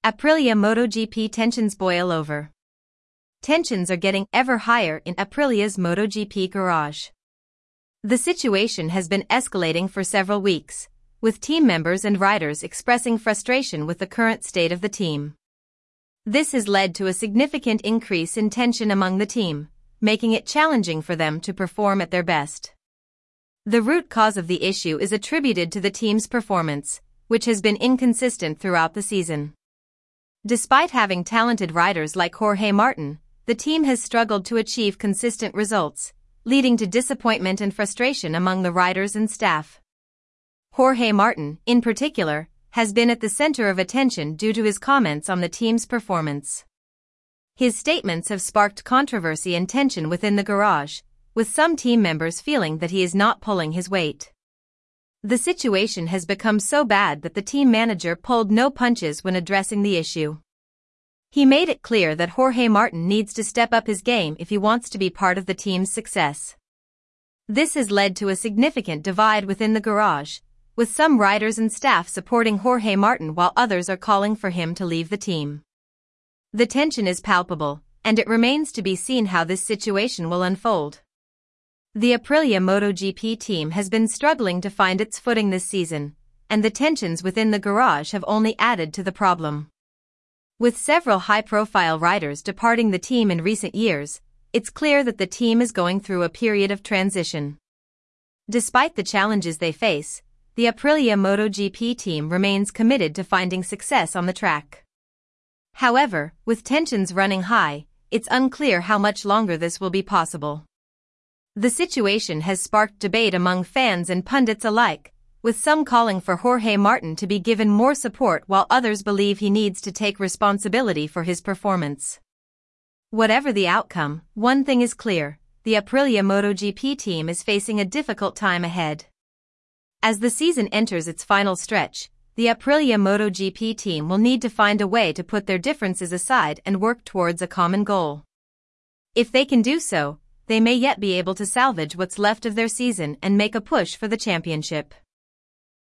Aprilia MotoGP tensions boil over. Tensions are getting ever higher in Aprilia's MotoGP garage. The situation has been escalating for several weeks, with team members and riders expressing frustration with the current state of the team. This has led to a significant increase in tension among the team, making it challenging for them to perform at their best. The root cause of the issue is attributed to the team's performance, which has been inconsistent throughout the season. Despite having talented riders like Jorge Martin, the team has struggled to achieve consistent results, leading to disappointment and frustration among the riders and staff. Jorge Martin, in particular, has been at the center of attention due to his comments on the team's performance. His statements have sparked controversy and tension within the garage, with some team members feeling that he is not pulling his weight. The situation has become so bad that the team manager pulled no punches when addressing the issue. He made it clear that Jorge Martin needs to step up his game if he wants to be part of the team's success. This has led to a significant divide within the garage, with some riders and staff supporting Jorge Martin while others are calling for him to leave the team. The tension is palpable, and it remains to be seen how this situation will unfold. The Aprilia MotoGP team has been struggling to find its footing this season, and the tensions within the garage have only added to the problem. With several high-profile riders departing the team in recent years, it's clear that the team is going through a period of transition. Despite the challenges they face, the Aprilia MotoGP team remains committed to finding success on the track. However, with tensions running high, it's unclear how much longer this will be possible. The situation has sparked debate among fans and pundits alike, with some calling for Jorge Martin to be given more support while others believe he needs to take responsibility for his performance. Whatever the outcome, one thing is clear: the Aprilia MotoGP team is facing a difficult time ahead. As the season enters its final stretch, the Aprilia MotoGP team will need to find a way to put their differences aside and work towards a common goal. If they can do so, they may yet be able to salvage what's left of their season and make a push for the championship.